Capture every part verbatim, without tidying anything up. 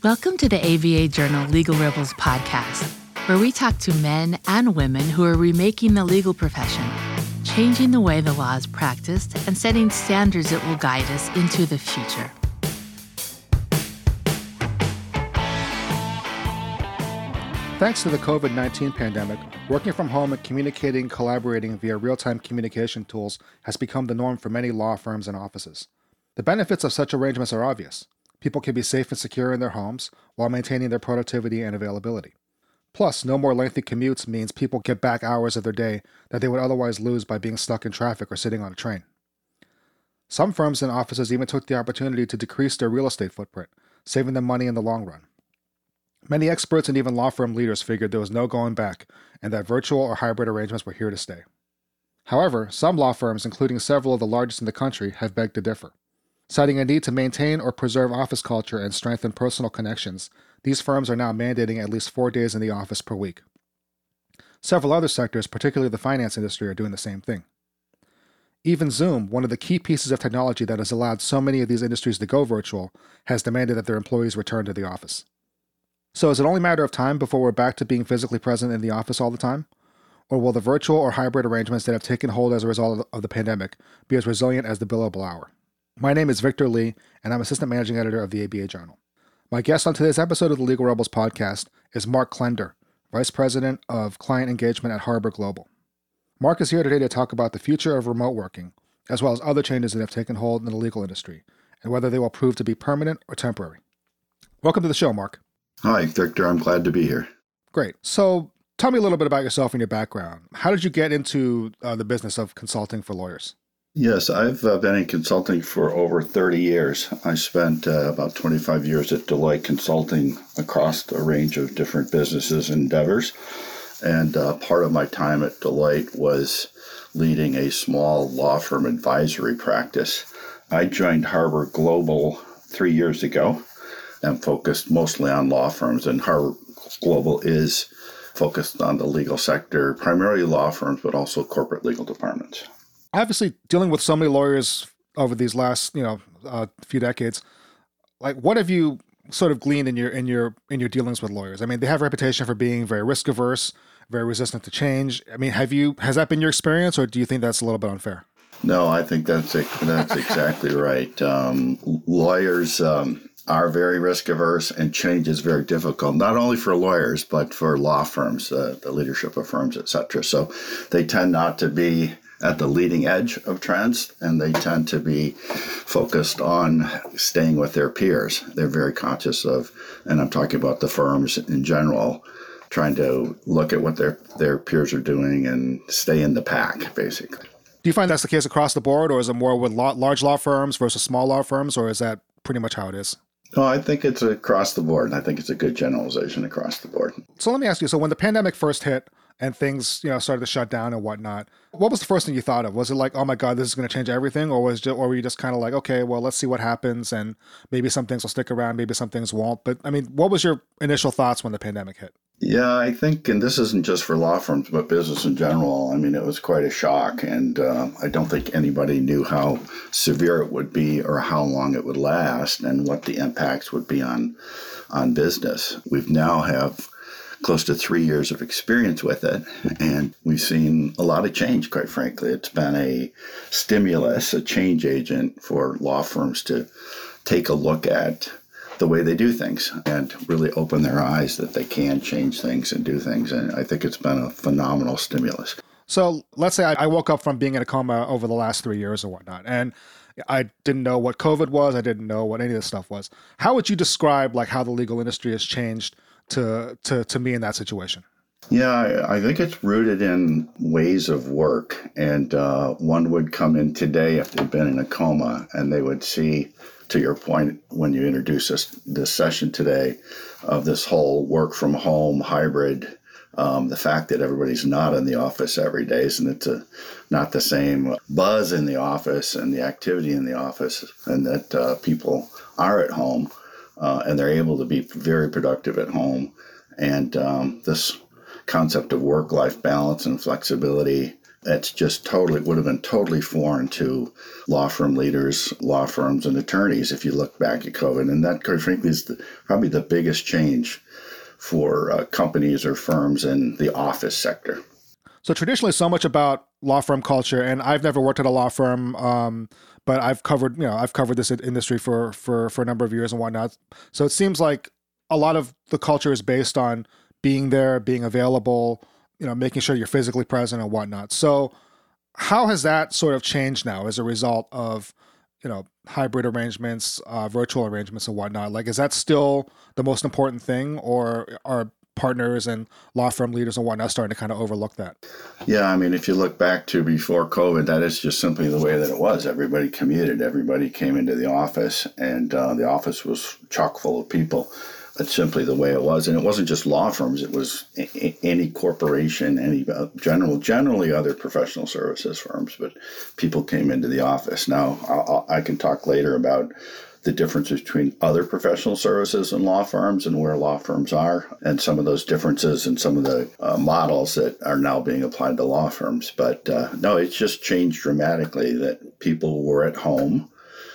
Welcome to the A V A Journal Legal Rebels podcast, where we talk to men and women who are remaking the legal profession, changing the way the law is practiced, and setting standards that will guide us into the future. Thanks to the covid nineteen pandemic, working from home and communicating and collaborating via real-time communication tools has become the norm for many law firms and offices. The benefits of such arrangements are obvious. People can be safe and secure in their homes while maintaining their productivity and availability. Plus, no more lengthy commutes means people get back hours of their day that they would otherwise lose by being stuck in traffic or sitting on a train. Some firms and offices even took the opportunity to decrease their real estate footprint, saving them money in the long run. Many experts and even law firm leaders figured there was no going back and that virtual or hybrid arrangements were here to stay. However, some law firms, including several of the largest in the country, have begged to differ. Citing a need to maintain or preserve office culture and strengthen personal connections, these firms are now mandating at least four days in the office per week. Several other sectors, particularly the finance industry, are doing the same thing. Even Zoom, one of the key pieces of technology that has allowed so many of these industries to go virtual, has demanded that their employees return to the office. So is it only a matter of time before we're back to being physically present in the office all the time? Or will the virtual or hybrid arrangements that have taken hold as a result of the pandemic be as resilient as the billable hour? My name is Victor Lee, and I'm Assistant Managing Editor of the A B A Journal. My guest on today's episode of the Legal Rebels podcast is Mark Klender, Vice President of Client Engagement at Harbor Global. Mark is here today to talk about the future of remote working, as well as other changes that have taken hold in the legal industry, and whether they will prove to be permanent or temporary. Welcome to the show, Mark. Hi, Victor. I'm glad to be here. Great. So tell me a little bit about yourself and your background. How did you get into uh, the business of consulting for lawyers? Yes, I've uh, been in consulting for over thirty years. I spent uh, about twenty-five years at Deloitte Consulting across a range of different businesses and endeavors. And uh, part of my time at Deloitte was leading a small law firm advisory practice. I joined Harbor Global three years ago and focused mostly on law firms. And Harbor Global is focused on the legal sector, primarily law firms, but also corporate legal departments. Obviously, dealing with so many lawyers over these last, you know, uh, few decades, like what have you sort of gleaned in your in your in your dealings with lawyers? I mean, they have a reputation for being very risk averse, very resistant to change. I mean, have you has that been your experience, or do you think that's a little bit unfair? No, I think that's that's exactly right. Um, lawyers um, are very risk averse, and change is very difficult, not only for lawyers but for law firms, uh, the leadership of firms, et cetera. So they tend not to be at the leading edge of trends, and they tend to be focused on staying with their peers. They're very conscious of, and I'm talking about the firms in general, trying to look at what their, their peers are doing and stay in the pack, basically. Do you find that's the case across the board, or is it more with law, large law firms versus small law firms, or is that pretty much how it is? No, I think it's across the board, and I think it's a good generalization across the board. So let me ask you, so when the pandemic first hit and things, you know, started to shut down and whatnot, what was the first thing you thought of? Was it like, oh my God, this is going to change everything? Or was just, or were you just kind of like, okay, well, let's see what happens, and maybe some things will stick around, maybe some things won't. But I mean, what was your initial thoughts when the pandemic hit? Yeah, I think, and this isn't just for law firms, but business in general, I mean, it was quite a shock. And uh, I don't think anybody knew how severe it would be or how long it would last and what the impacts would be on, on business. We've now have close to three years of experience with it, and we've seen a lot of change, quite frankly. It's been a stimulus, a change agent for law firms to take a look at the way they do things and really open their eyes that they can change things and do things. And I think it's been a phenomenal stimulus. So let's say I woke up from being in a coma over the last three years or whatnot, and I didn't know what COVID was. I didn't know what any of this stuff was. How would you describe like how the legal industry has changed to to, to me in that situation? Yeah, I, I think it's rooted in ways of work. And uh, one would come in today if they've been in a coma, and they would see, to your point, when you introduce this, this session today, of this whole work from home hybrid, um, the fact that everybody's not in the office every day, and it's a, not the same buzz in the office and the activity in the office, and that uh, people are at home uh, and they're able to be very productive at home. And um, this concept of work-life balance and flexibility It's just totally, would have been totally foreign to law firm leaders, law firms, and attorneys if you look back at COVID. And that, quite frankly, is the, probably the biggest change for uh, companies or firms in the office sector. So traditionally, so much about law firm culture, and I've never worked at a law firm, um, but I've covered, you know, I've covered this industry for, for, for a number of years and whatnot. So it seems like a lot of the culture is based on being there, being available, you know, making sure you're physically present and whatnot. So how has that sort of changed now as a result of, you know, hybrid arrangements, uh, virtual arrangements and whatnot? Like, is that still the most important thing, or are partners and law firm leaders and whatnot starting to kind of overlook that? Yeah, I mean, if you look back to before COVID, that is just simply the way that it was. Everybody commuted, everybody came into the office, and uh, the office was chock full of people. That's simply the way it was. And it wasn't just law firms. It was a- any corporation, any uh, general, generally other professional services firms, but people came into the office. Now, I'll, I can talk later about the differences between other professional services and law firms and where law firms are, and some of those differences and some of the uh, models that are now being applied to law firms. But uh, no, it's just changed dramatically that people were at home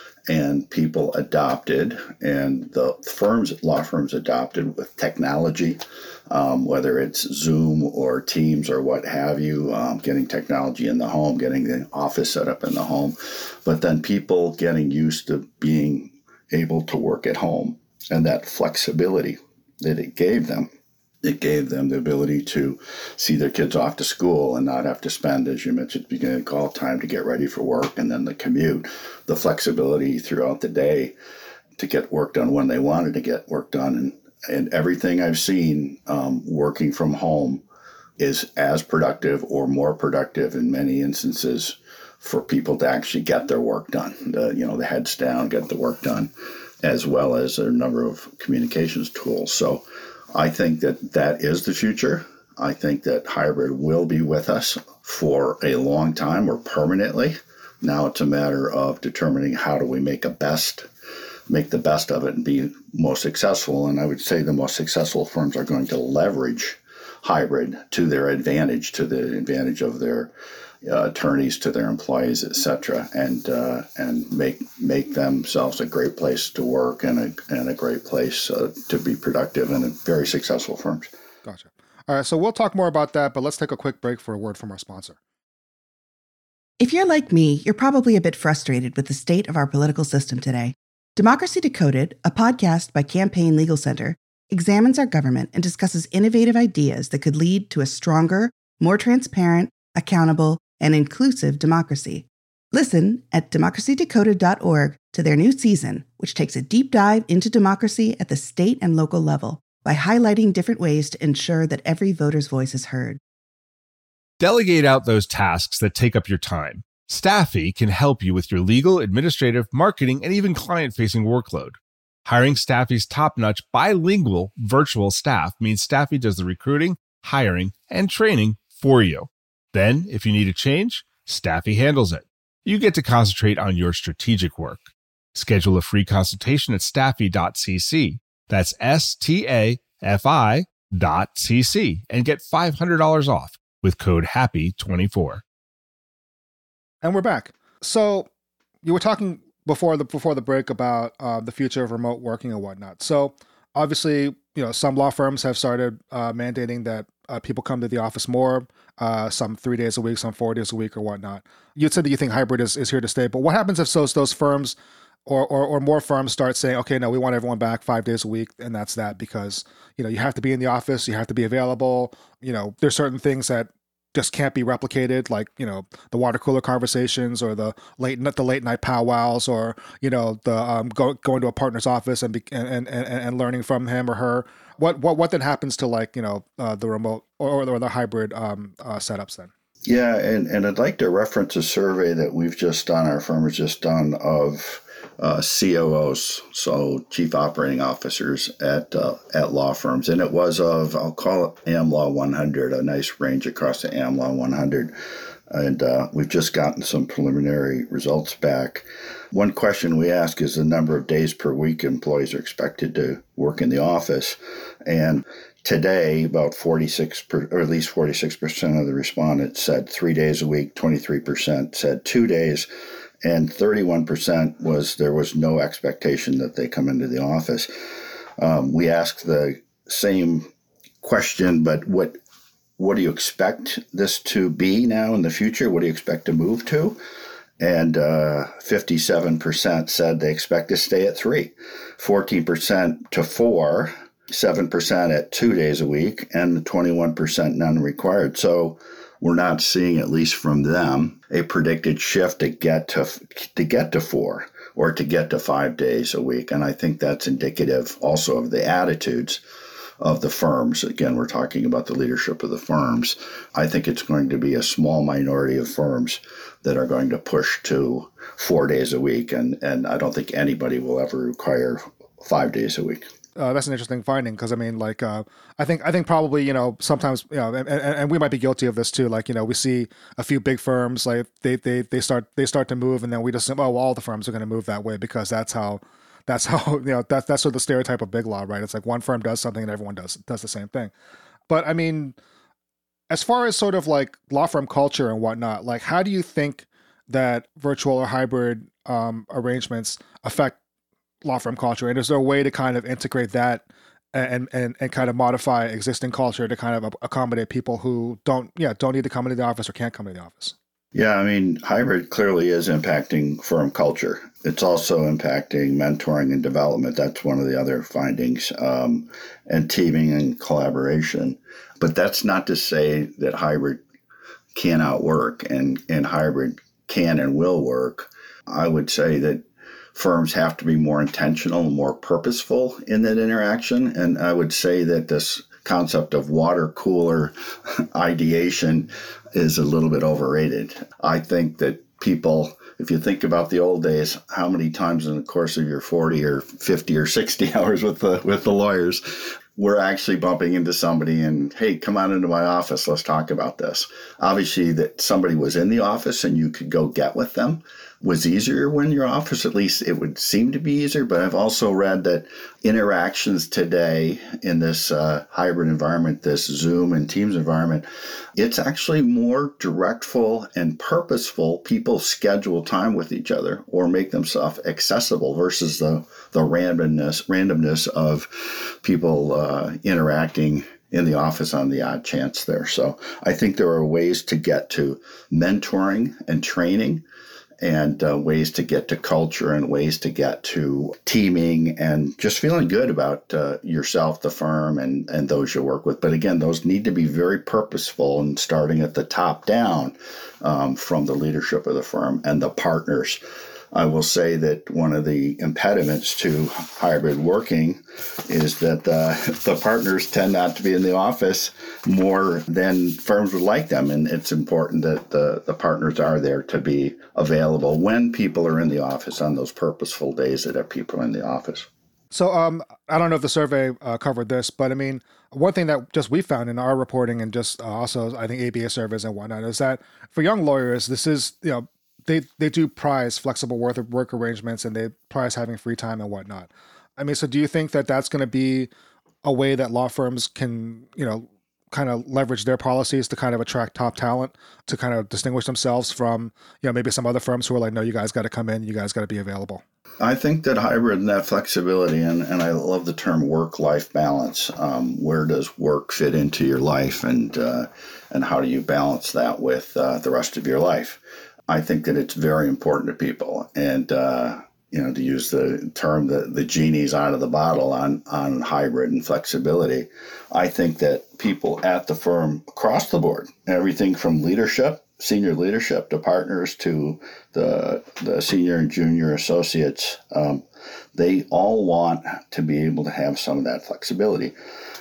and people adopted, and the firms, law firms adopted with technology, um, whether it's Zoom or Teams or what have you, um, getting technology in the home, getting the office set up in the home, but then people getting used to being able to work at home, and that flexibility that it gave them. It gave them the ability to see their kids off to school and not have to spend, as you mentioned at the beginning of the call, time to get ready for work and then the commute. The flexibility throughout the day to get work done when they wanted to get work done. And, and everything I've seen um, working from home is as productive or more productive in many instances for people to actually get their work done. The, you know, the heads down, get the work done, as well as a number of communications tools. So I think that that is the future. I think that hybrid will be with us for a long time or permanently. Now it's a matter of determining how do we make a best, make the best of it and be most successful. And I would say the most successful firms are going to leverage hybrid to their advantage, to the advantage of their uh, attorneys, to their employees, et cetera, and uh, and make make themselves a great place to work and a and a great place uh, to be productive and very successful firms. Gotcha. All right, so we'll talk more about that, but let's take a quick break for a word from our sponsor. If you're like me, you're probably a bit frustrated with the state of our political system today. Democracy Decoded, a podcast by Campaign Legal Center, examines our government and discusses innovative ideas that could lead to a stronger, more transparent, accountable, and inclusive democracy. Listen at democracy decoded dot org to their new season, which takes a deep dive into democracy at the state and local level by highlighting different ways to ensure that every voter's voice is heard. Delegate out those tasks that take up your time. Staffy can help you with your legal, administrative, marketing, and even client-facing workload. Hiring Staffy's top-notch bilingual virtual staff means Staffy does the recruiting, hiring, and training for you. Then, if you need a change, Staffy handles it. You get to concentrate on your strategic work. Schedule a free consultation at staffy dot c c. That's S T A F I dot C C and get five hundred dollars off with code happy twenty-four. And we're back. So you were talking before the before the break about uh, the future of remote working and whatnot. So obviously, you know, some law firms have started uh, mandating that uh, people come to the office more, uh, some three days a week, some four days a week or whatnot. You said that you think hybrid is, is here to stay, but what happens if those, those firms or, or or more firms start saying, okay, no, we want everyone back five days a week, and that's that, because, you know, you have to be in the office, you have to be available, you know, there's certain things that just can't be replicated, like, you know, the water cooler conversations or the late the late night powwows, or, you know, the um, go, going to a partner's office and, be, and and and learning from him or her. What what what then happens to, like, you know, uh, the remote or, or the hybrid um, uh, setups then? Yeah, and, and I'd like to reference a survey that we've just done, our firm has just done, of uh, C O Os, so Chief Operating Officers at uh, at law firms. And it was of, I'll call it AmLaw one hundred, a nice range across the AmLaw one hundred. And uh, we've just gotten some preliminary results back. One question we ask is the number of days per week employees are expected to work in the office. And Today, about forty-six, per, or at least forty-six percent of the respondents said three days a week, twenty-three percent said two days, and thirty-one percent was there was no expectation that they come into the office. Um, we asked the same question, but what what do you expect this to be now in the future? What do you expect to move to? And uh, fifty-seven percent said they expect to stay at three, fourteen percent to four, seven percent at two days a week, and twenty-one percent none required. So we're not seeing, at least from them, a predicted shift to get to to get to four or to get to five days a week. And I think that's indicative also of the attitudes of the firms. Again, we're talking about the leadership of the firms. I think it's going to be a small minority of firms that are going to push to four days a week. And, and I don't think anybody will ever require five days a week. Uh, that's an interesting finding because I mean, like, uh, I think I think probably you know sometimes you know, and, and, and we might be guilty of this too. Like, you know, we see a few big firms like they they they start they start to move, and then we just say, oh, well, all the firms are going to move that way because that's how that's how you know that's that's sort of the stereotype of big law, right? It's like one firm does something and everyone does does the same thing. But I mean, as far as sort of like law firm culture and whatnot, like, how do you think that virtual or hybrid um, arrangements affect law firm culture, and is there a way to kind of integrate that and and and kind of modify existing culture to kind of accommodate people who don't yeah don't need to come into the office or can't come into the office? Yeah, I mean, hybrid clearly is impacting firm culture. It's also impacting mentoring and development. That's one of the other findings, um, and teaming and collaboration. But that's not to say that hybrid cannot work, and and hybrid can and will work. I would say that firms have to be more intentional and more purposeful in that interaction. And I would say that this concept of water cooler ideation is a little bit overrated. I think that people, if you think about the old days, how many times in the course of your forty or fifty or sixty hours with the with the lawyers, we're actually bumping into somebody and, hey, come on into my office, let's talk about this. Obviously, that somebody was in the office and you could go get with them was easier when you're in office. At least it would seem to be easier. But I've also read that interactions today in this uh, hybrid environment, this Zoom and Teams environment, it's actually more directful and purposeful. People schedule time with each other or make themselves accessible versus the, the randomness, randomness of people uh, interacting in the office on the odd chance there. So I think there are ways to get to mentoring and training, and uh, ways to get to culture, and ways to get to teaming and just feeling good about uh, yourself, the firm, and, and those you work with. But again, those need to be very purposeful and starting at the top down um, from the leadership of the firm and the partners. I will say that one of the impediments to hybrid working is that uh, the partners tend not to be in the office more than firms would like them. And it's important that the, the partners are there to be available when people are in the office on those purposeful days that have people in the office. So um, I don't know if the survey uh, covered this, but I mean, one thing that just we found in our reporting and just uh, also I think A B A surveys and whatnot is that for young lawyers, this is, you know, They they do prize flexible work work arrangements, and they prize having free time and whatnot. I mean, so do you think that that's going to be a way that law firms can, you know, kind of leverage their policies to kind of attract top talent, to kind of distinguish themselves from, you know, maybe some other firms who are like, no, you guys got to come in, you guys got to be available? I think that hybrid and that flexibility, and, and I love the term work-life balance. Um, where does work fit into your life, and uh, and how do you balance that with uh, the rest of your life? I think that it's very important to people. And, uh, you know, to use the term, the, the genie's out of the bottle on, on hybrid and flexibility, I think that people at the firm across the board, everything from leadership, senior leadership, to partners, to the, the senior and junior associates, um, they all want to be able to have some of that flexibility.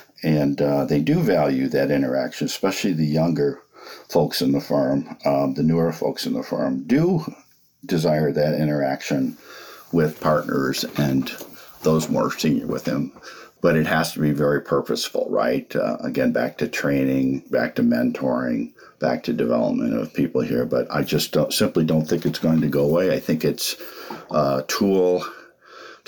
And uh, they do value that interaction, especially the younger folks in the firm, um, the newer folks in the firm do desire that interaction with partners and those more senior with them. But it has to be very purposeful, right? Uh, again, back to training, back to mentoring, back to development of people here. But I just don't, simply don't think it's going to go away. I think it's a tool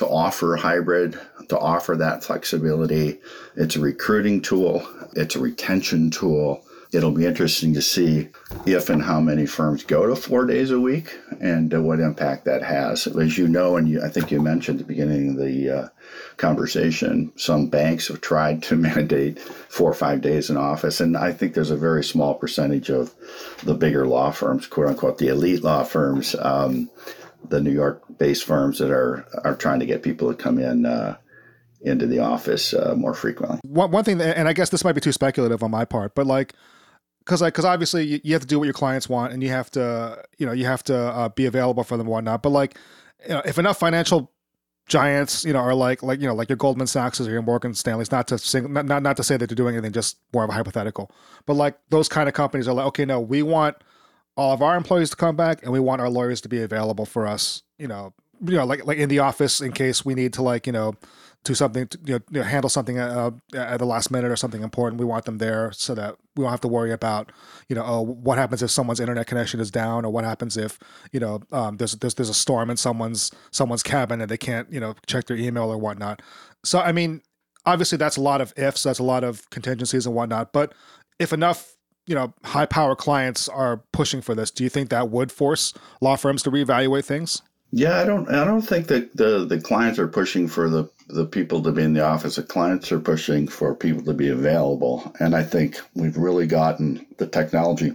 to offer hybrid, to offer that flexibility. It's a recruiting tool. It's a retention tool. It'll be interesting to see if and how many firms go to four days a week and uh, what impact that has. As you know, and you, I think you mentioned at the beginning of the uh, conversation, some banks have tried to mandate four or five days in office. And I think there's a very small percentage of the bigger law firms, quote unquote, the elite law firms, um, the New York-based firms that are, are trying to get people to come in uh, into the office uh, more frequently. One, one thing, and I guess this might be too speculative on my part, but like, Because like, because obviously you, you have to do what your clients want, and you have to, you know, you have to uh, be available for them and whatnot. But like, you know, if enough financial giants, you know, are like, like you know, like your Goldman Sachs or your Morgan Stanley's, not to sing, not, not not to say that they're doing anything, just more of a hypothetical. But like those kind of companies are like, okay, no, we want all of our employees to come back, and we want our lawyers to be available for us, you know, you know, like like in the office in case we need to like, you know, do something, to, you know, handle something uh, at the last minute or something important. We want them there so that we don't have to worry about, you know, oh, what happens if someone's internet connection is down, or what happens if, you know, um, there's there's there's a storm in someone's someone's cabin and they can't, you know, check their email or whatnot. So I mean, obviously that's a lot of ifs, that's a lot of contingencies and whatnot. But if enough, you know, high power clients are pushing for this, do you think that would force law firms to reevaluate things? Yeah, I don't. I don't think that the, the clients are pushing for the, the people to be in the office. The clients are pushing for people to be available, and I think we've really gotten the technology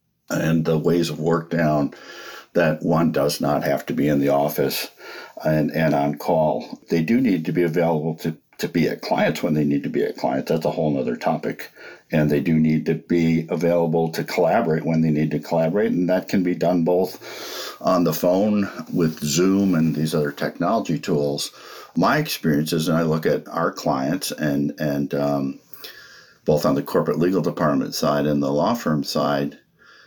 and the ways of work down that one does not have to be in the office and, and on call. They do need to be available to, to be at clients when they need to be at clients. That's a whole other topic. And they do need to be available to collaborate when they need to collaborate. And that can be done both on the phone with Zoom and these other technology tools. My experiences, and I look at our clients and, and um, both on the corporate legal department side and the law firm side,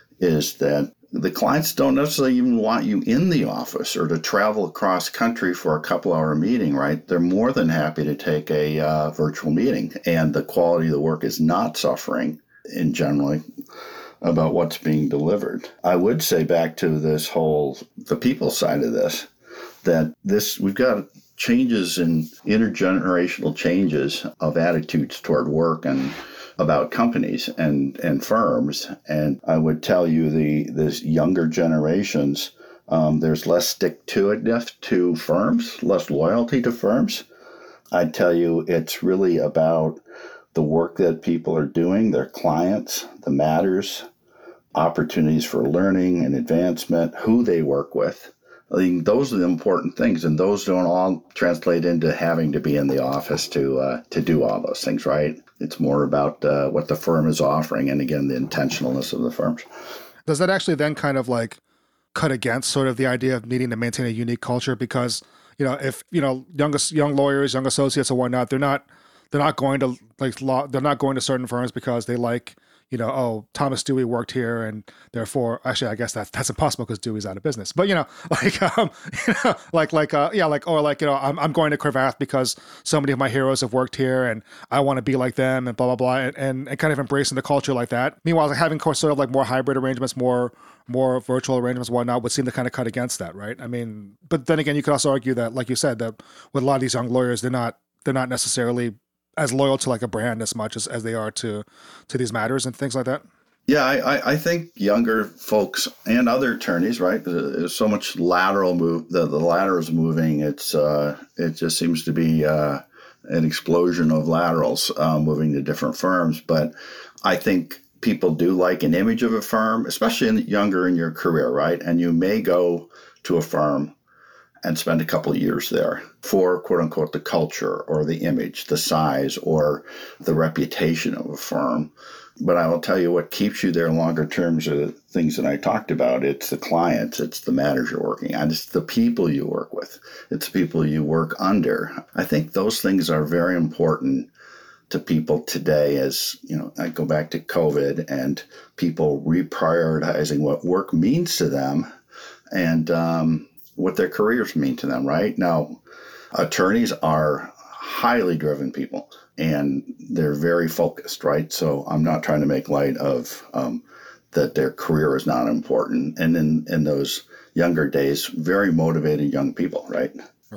is that the clients don't necessarily even want you in the office or to travel across country for a couple hour meeting, right? They're more than happy to take a uh, virtual meeting, and the quality of the work is not suffering in generally about what's being delivered. I would say back to this whole, the people side of this, that this, we've got changes in intergenerational changes of attitudes toward work and about companies and, and firms. And I would tell you the this younger generations, um, there's less stick-to-itness to firms, less loyalty to firms. I'd tell you it's really about the work that people are doing, their clients, the matters, opportunities for learning and advancement, who they work with. I think those are the important things, and those don't all translate into having to be in the office to uh, to do all those things, right? It's more about uh, what the firm is offering, and again, the intentionalness of the firms. Does that actually then kind of like cut against sort of the idea of needing to maintain a unique culture? Because, you know, if, you know, young young lawyers, young associates and whatnot, they're not they're not going to like law, they're not going to certain firms because they like, you know, oh, Thomas Dewey worked here, and therefore, actually, I guess that's that's impossible because Dewey's out of business. But you know, like, um, you know, like, like, uh, yeah, like, or like, you know, I'm I'm going to Cravath because so many of my heroes have worked here, and I want to be like them, and blah blah blah, and, and, and kind of embracing the culture like that. Meanwhile, like having sort of like more hybrid arrangements, more more virtual arrangements, and whatnot, would seem to kind of cut against that, right? I mean, but then again, you could also argue that, like you said, that with a lot of these young lawyers, they're not they're not necessarily as loyal to like a brand as much as, as they are to to these matters and things like that. Yeah, I, I think younger folks and other attorneys, right? There's so much lateral move. The, the ladder is moving. It's uh, it just seems to be uh, an explosion of laterals uh, moving to different firms. But I think people do like an image of a firm, especially in younger in your career, right? And you may go to a firm and spend a couple of years there for, quote unquote, the culture or the image, the size or the reputation of a firm. But I will tell you what keeps you there longer terms are the things that I talked about. It's the clients, it's the matters you're working on, it's the people you work with, it's the people you work under. I think those things are very important to people today as, you know, I go back to COVID and people reprioritizing what work means to them and, um, what their careers mean to them, right? Now, attorneys are highly driven people and they're very focused, right? So I'm not trying to make light of um, that their career is not important. And in, in those younger days, very motivated young people, right? Right.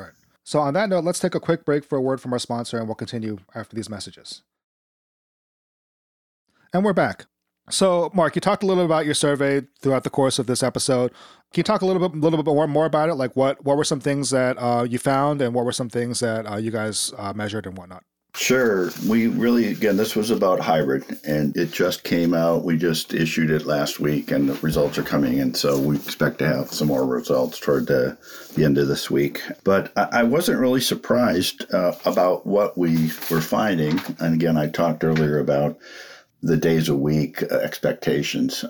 So on that note, let's take a quick break for a word from our sponsor, and we'll continue after these messages. And we're back. So, Mark, you talked a little bit about your survey throughout the course of this episode. Can you talk a little bit, little bit more, more about it? Like, what, what were some things that uh, you found, and what were some things that uh, you guys uh, measured and whatnot? Sure. We really, again, this was about hybrid, and it just came out. We just issued it last week, and the results are coming in. So we expect to have some more results toward the, the end of this week. But I, I wasn't really surprised uh, about what we were finding. And again, I talked earlier about the days a week uh, expectations.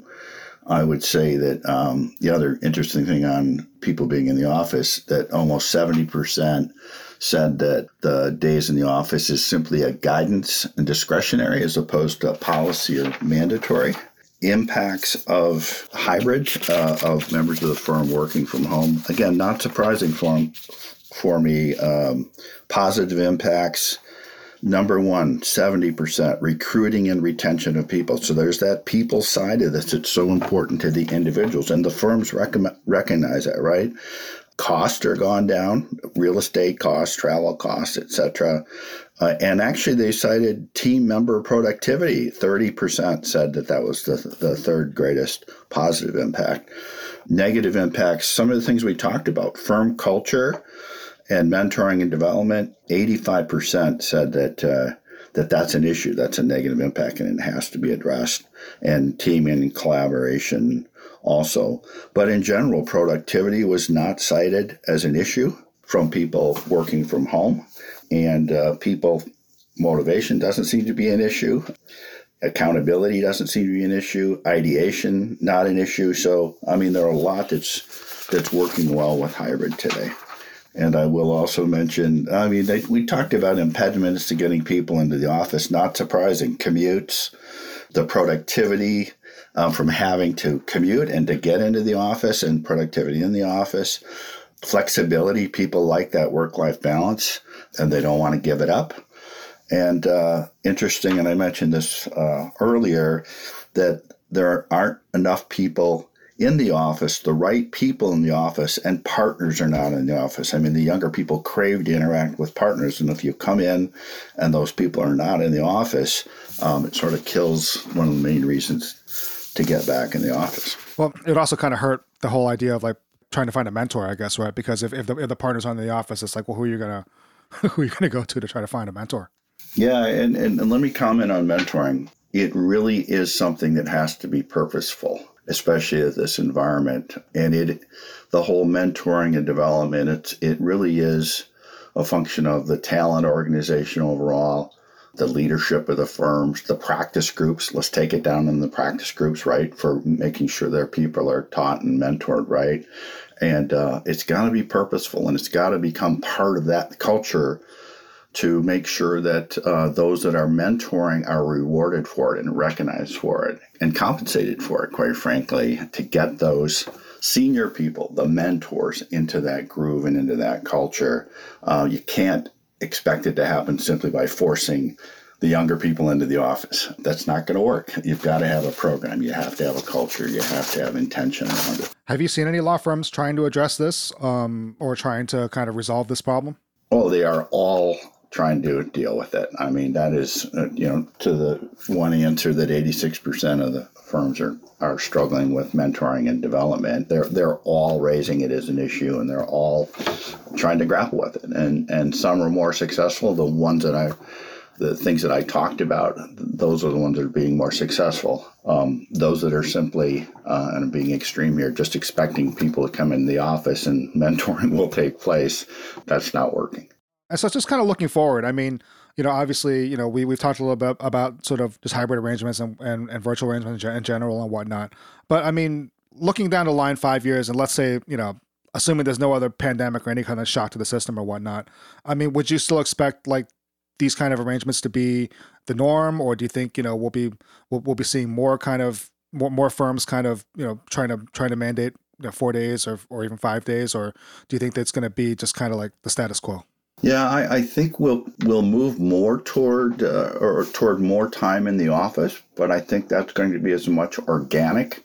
I would say that um, the other interesting thing on people being in the office, that almost seventy percent said that the days in the office is simply a guidance and discretionary as opposed to policy or mandatory. Impacts of hybrid, uh, of members of the firm working from home. Again, not surprising for, for me. Um, positive impacts. Number one, seventy percent recruiting and retention of people. So there's that people side of this. It's so important to the individuals, and the firms rec- recognize that, right? Costs are gone down, real estate costs, travel costs, et cetera. Uh, and actually, they cited team member productivity. thirty percent said that that was the, the third greatest positive impact. Negative impacts, some of the things we talked about, firm culture and mentoring and development, eighty-five percent said that uh, that that's an issue, that's a negative impact, and it has to be addressed. And teaming and collaboration also. But in general, productivity was not cited as an issue from people working from home. And uh, people motivation doesn't seem to be an issue. Accountability doesn't seem to be an issue. Ideation, not an issue. So, I mean, there are a lot that's that's working well with hybrid today. And I will also mention, I mean, they, we talked about impediments to getting people into the office. Not surprising. Commutes, the productivity um, from having to commute and to get into the office, and productivity in the office. Flexibility, people like that work-life balance, and they don't want to give it up. And uh, interesting, and I mentioned this uh, earlier, that there aren't enough people in the office, the right people in the office, and partners are not in the office. I mean, the younger people crave to interact with partners, and if you come in and those people are not in the office, um, it sort of kills one of the main reasons to get back in the office. Well, it also kind of hurt the whole idea of like trying to find a mentor, I guess, right? Because if, if, the, if the partners aren't in the office, it's like, well, who are you gonna who are you gonna go to to try to find a mentor? Yeah, and, and, and let me comment on mentoring. It really is something that has to be purposeful, especially in this environment. And it, the whole mentoring and development, it's, it really is a function of the talent organization overall, the leadership of the firms, the practice groups. Let's take it down in the practice groups, right, for making sure their people are taught and mentored, right? And uh, it's got to be purposeful, and it's got to become part of that culture to make sure that uh, those that are mentoring are rewarded for it and recognized for it and compensated for it, quite frankly, to get those senior people, the mentors, into that groove and into that culture. Uh, you can't expect it to happen simply by forcing the younger people into the office. That's not going to work. You've got to have a program. You have to have a culture. You have to have intention around it. Have you seen any law firms trying to address this um, or trying to kind of resolve this problem? Oh, they are all trying to deal with it. I mean, that is, uh, you know, to the one answer that eighty-six percent of the firms are, are struggling with mentoring and development. They're they're all raising it as an issue, and they're all trying to grapple with it. And and some are more successful. The ones that I, the things that I talked about, those are the ones that are being more successful. Um, those that are simply, uh, and I'm being extreme here, just expecting people to come in the office and mentoring will take place, that's not working. And so it's just kind of looking forward. I mean, you know, obviously, you know, we, we've talked a little bit about sort of just hybrid arrangements and, and, and virtual arrangements in general and whatnot. But I mean, looking down the line five years, and let's say, you know, assuming there's no other pandemic or any kind of shock to the system or whatnot, I mean, would you still expect like these kind of arrangements to be the norm? Or do you think, you know, we'll be, we'll, we'll be seeing more kind of, more, more firms kind of, you know, trying to, trying to mandate, you know, four days or, or even five days? Or do you think that's going to be just kind of like the status quo? Yeah, I, I think we'll we'll move more toward uh, or toward more time in the office, but I think that's going to be as much organic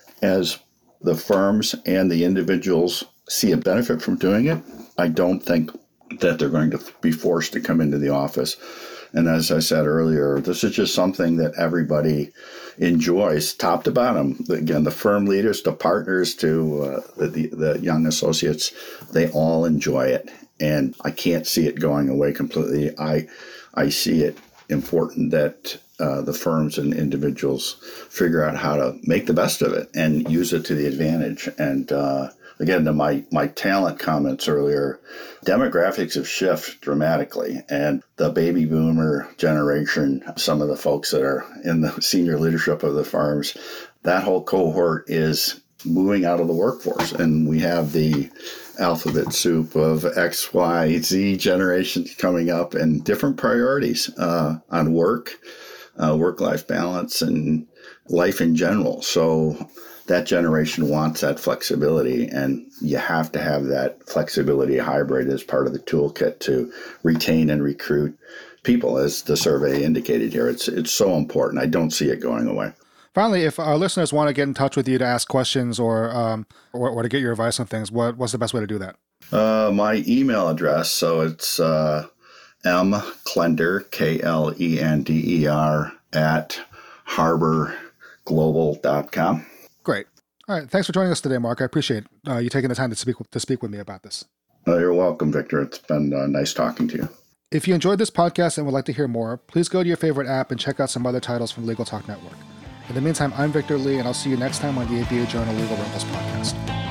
as the firms and the individuals see a benefit from doing it. I don't think that they're going to be forced to come into the office. And as I said earlier, this is just something that everybody enjoys, top to bottom. Again, the firm leaders, the partners, to uh, the, the young associates, they all enjoy it. And I can't see it going away completely. I, I see it important that uh, the firms and individuals figure out how to make the best of it and use it to the advantage. And uh, again, to my, my talent comments earlier, demographics have shifted dramatically. And the baby boomer generation, some of the folks that are in the senior leadership of the firms, that whole cohort is moving out of the workforce. And we have the alphabet soup of X, Y, Z generations coming up and different priorities uh, on work, uh, work-life balance, and life in general. So that generation wants that flexibility, and you have to have that flexibility hybrid as part of the toolkit to retain and recruit people, as the survey indicated here. It's it's so important. I don't see it going away. Finally, if our listeners want to get in touch with you to ask questions or um, or, or to get your advice on things, what what's the best way to do that? Uh, my email address, so it's uh, M Klender, K L E N D E R, at harbor global dot com. Great. All right. Thanks for joining us today, Mark. I appreciate uh, you taking the time to speak to speak with me about this. Uh, you're welcome, Victor. It's been uh, nice talking to you. If you enjoyed this podcast and would like to hear more, please go to your favorite app and check out some other titles from Legal Talk Network. In the meantime, I'm Victor Lee, and I'll see you next time on the A B A Journal Legal Rebels podcast.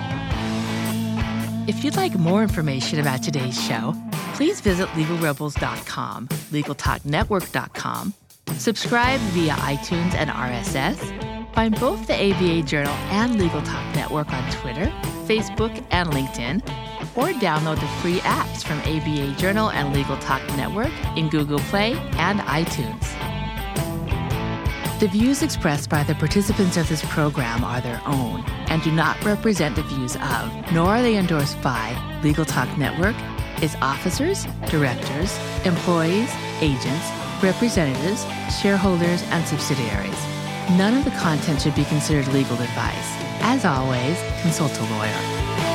If you'd like more information about today's show, please visit legal rebels dot com, legal talk network dot com, subscribe via iTunes and R S S, find both the A B A Journal and Legal Talk Network on Twitter, Facebook, and LinkedIn, or download the free apps from A B A Journal and Legal Talk Network in Google Play and iTunes. The views expressed by the participants of this program are their own and do not represent the views of, nor are they endorsed by, Legal Talk Network, its officers, directors, employees, agents, representatives, shareholders, and subsidiaries. None of the content should be considered legal advice. As always, consult a lawyer.